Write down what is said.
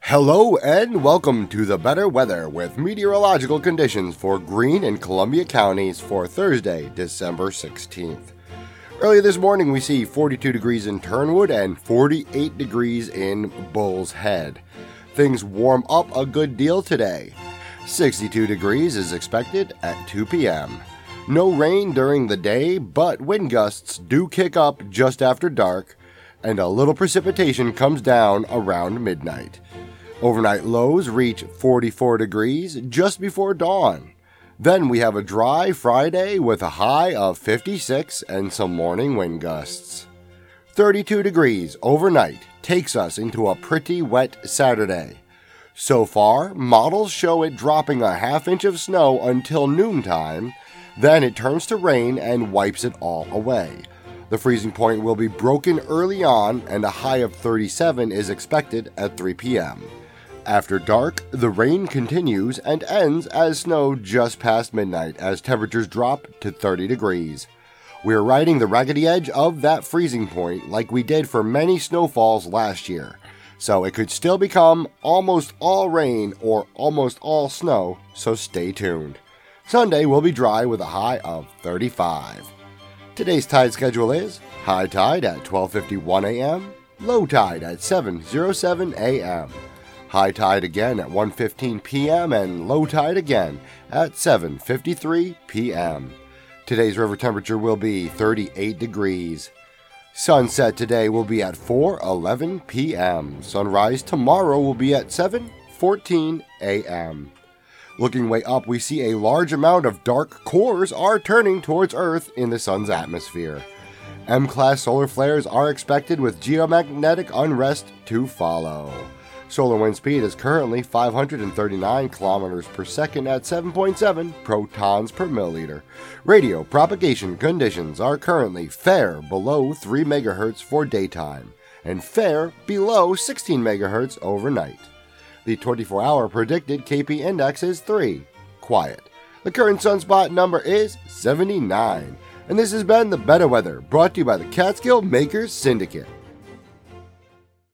Hello and welcome to the Better Weather with meteorological conditions for Greene and Columbia counties for Thursday, December 16th. Early this morning we see 42 degrees in Turnwood and 48 degrees in Bull's Head. Things warm up a good deal today. 62 degrees is expected at 2 p.m. No rain during the day, but wind gusts do kick up just after dark, and a little precipitation comes down around midnight. Overnight lows reach 44 degrees just before dawn. Then we have a dry Friday with a high of 56 and some morning wind gusts. 32 degrees overnight takes us into a pretty wet Saturday. So far, models show it dropping a half-inch of snow until noontime, then it turns to rain and wipes it all away. The freezing point will be broken early on and a high of 37 is expected at 3 p.m. After dark, the rain continues and ends as snow just past midnight as temperatures drop to 30 degrees. We are riding the raggedy edge of that freezing point like we did for many snowfalls last year, so it could still become almost all rain or almost all snow, so stay tuned. Sunday will be dry with a high of 35. Today's tide schedule is high tide at 12:51 a.m., low tide at 7:07 a.m., high tide again at 1:15 p.m. and low tide again at 7:53 p.m. Today's river temperature will be 38 degrees. Sunset today will be at 4:11 p.m. Sunrise tomorrow will be at 7:14 a.m. Looking way up, we see a large amount of dark cores are turning towards Earth in the sun's atmosphere. M-class solar flares are expected with geomagnetic unrest to follow. Solar wind speed is currently 539 kilometers per second at 7.7 protons per milliliter. Radio propagation conditions are currently fair below 3 megahertz for daytime and fair below 16 megahertz overnight. The 24-hour predicted KP index is 3, quiet. The current sunspot number is 79. And this has been the Better Weather, brought to you by the Catskill Makers Syndicate.